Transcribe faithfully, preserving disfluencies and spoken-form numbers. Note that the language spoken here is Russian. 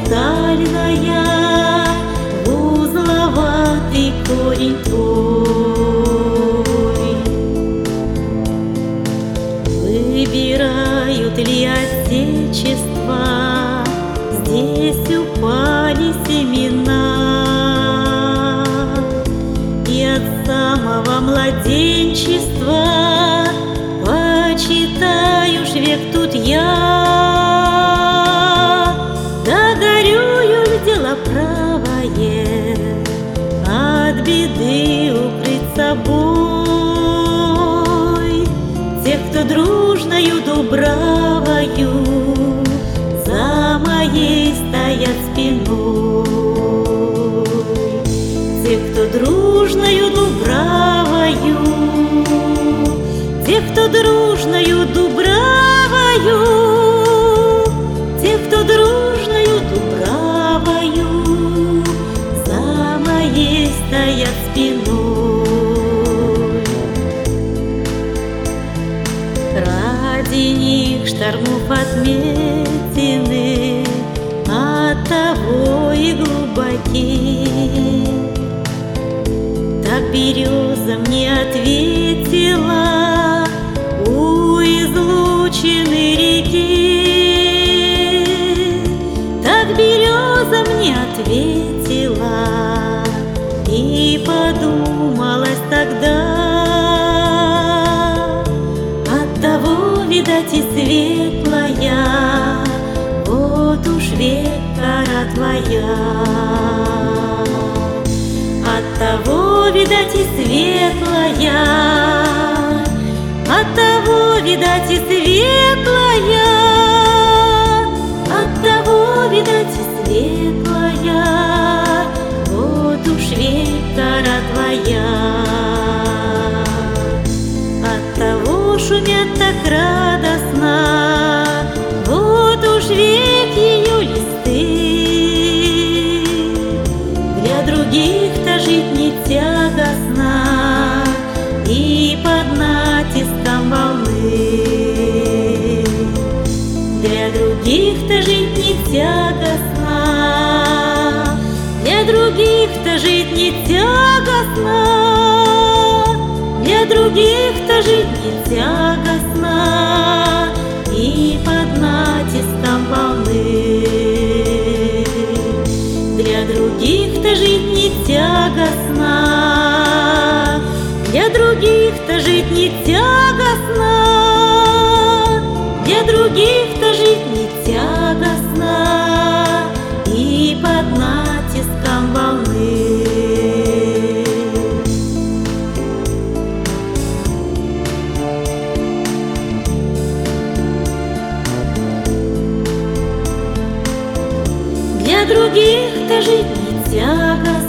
миндальная, узловатый корень твой. Выбирают ли отечество, здесь упали семена, и от самого младенчества почитаю ж век тут я. Да горюю ль дело правое, от беды укрыть собой тех, кто дружною дубравою за моей стоят спиной. Тех, кто дружною дубравою, тех, кто дружною дубравою, тех, кто дружною дубравою за моей стоят спиной. Ради них штормов отметины, оттого и глубокие. Так береза мне ответила у излученной реки. Так береза мне ответила, и подумалось тогда: оттого, видать, и светлая, вот уж век кора твоя. Оттого, видать, и светлая, оттого, видать, и светлая, оттого, видать, и светлая, вот уж век кора твоя. Оттого шумят так радостно, вот уж век ее листы. Для других-то жить не тягостно и под натиском волны. Для других-то жить не тягостно, для других-то жить не тягостно, для других-то жить не тягостно и под натиском волны. Для других-то жить не тягостно, для других-то жить не тягостно, для других-то жить не тягостно и под натиском волны. Для других-то жить не тягостно,